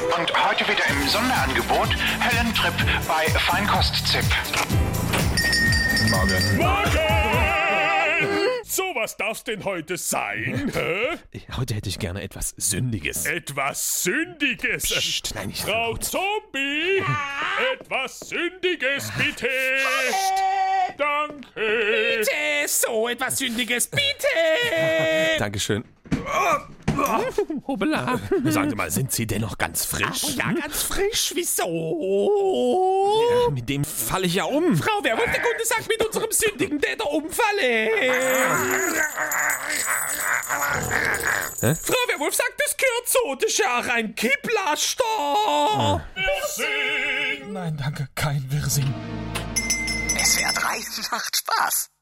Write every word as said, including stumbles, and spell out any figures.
Und heute wieder im Sonderangebot Helen Tripp bei Feinkost-Zip. Morgen. Morgen! So, was darf's denn heute sein? Hä? Heute hätte ich gerne etwas Sündiges. Etwas Sündiges. Psst, nein, nicht so Frau laut. Zombie! Etwas Sündiges, bitte! Danke! Bitte, so etwas Sündiges, bitte! Dankeschön. Hoppala. Sagen Sie mal, sind Sie denn noch ganz frisch? Oh ja, ganz frisch, wieso? Ja, mit dem falle ich ja um. Frau Werwolf, der Kunde sagt, mit unserem sündigen Täter umfalle. Hä? Frau Werwolf sagt, es gehört so, das ist ja auch ein Kipplaster. Wirsing! Nein, danke, kein Wirsing. S W R drei macht Spaß.